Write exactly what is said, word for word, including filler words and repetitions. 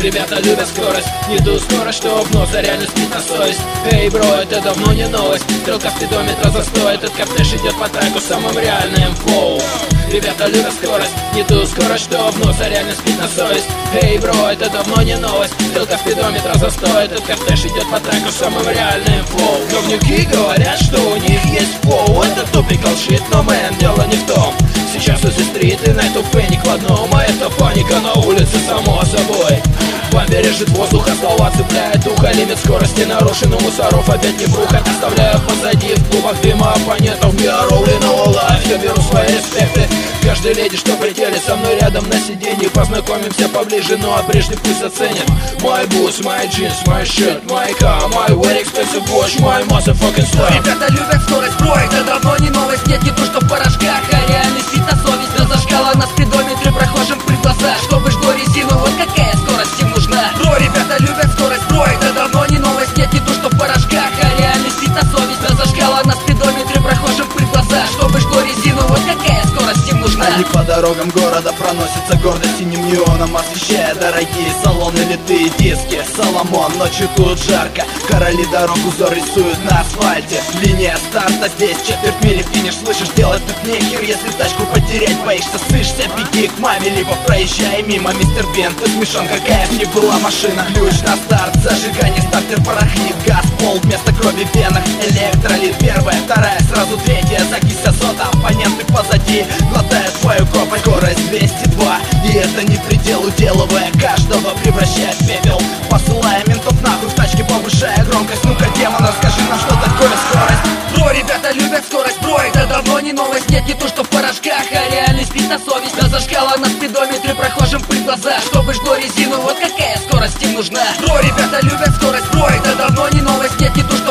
Ребята любят скорость, не ту скорость, что в нос, а реально спит на совесть. Эй, бро, это давно не новость. Стрелка спидометра застой, этот каптеш идет по треку самым реальным флоу. Ребята любят скорость, не ту скорость, что в нос, а реально спит на совесть. Эй, бро, это давно не новость. Стрелка спидометра застой, этот каптеш идет по треку самым реальным флоу. Говнюки говорят, что у них есть флоу. Это тупикал шит, но мэн, дело не в том. Сейчас все стриты, на эту паник в одном. А это паника на улице, само собой. Бамби режет воздух, а слова цепляет ухо. Лимит скорости нарушен, у мусоров опять не брухать. Оставляю позади в клубах дыма оппонентов. Биоролиного лайф, я беру свои респекты. Каждой леди, что прилетели со мной рядом на сиденье. Познакомимся поближе, ну а прежде пусть оценят мой бус, мой джинс, мой шерт, мой car, мой very expensive watch, мой motherfucking stuff. Ребята любят скорость, бро, это давно не новость. Нет, не то, что в порошках, а реальность вид на совесть. Да зажгала на спидометре, прохожим при глазах. Чтобы жгло резину, вот какая скорость им нужна. Бро, ребята любят скорость, бро, это давно не новость. Нет, не то, что в порошках, а реальность вид на совесть. Да зажгала на спидометре, прохожим при глазах. Чтобы жгло резину, вот какая скорость им нужна. Они по дорогам города проносятся гордо синим неоном, освещая дорогие салоны, литые диски. Соломон, ночью тут жарко, короли дорогу узор рисуют на асфальте. Линия старта здесь, четверть мили финиш. Слышишь, делать тут нехер, если тачку потерять боишься, сышься, беги к маме, либо проезжай мимо. Мистер Бен, ты смешон, какая б ни была машина. Ключ на старт, зажигание, стартер порохнит. Газ, пол, вместо крови в венах. Электролит, первая, вторая, сразу третья. Закись азота, оппоненты позади глотают твою кровь. Скорость двести два, и это не предел, уделывая каждого, превращая в пепел. Посылая ментов нахуй в тачке, повышая громкость. Ну-ка, демон, расскажи нам, что такое скорость. Бро, ребята любят скорость, бро, это давно не новость. Нет, не то, что в порошках, а реальность вид на совесть. Да зажгала на спидометре, прохожим при глазах. Чтобы жгло резину, вот какая скорость им нужна. Бро, ребята любят скорость, бро, это давно не новость. Нет, не то, что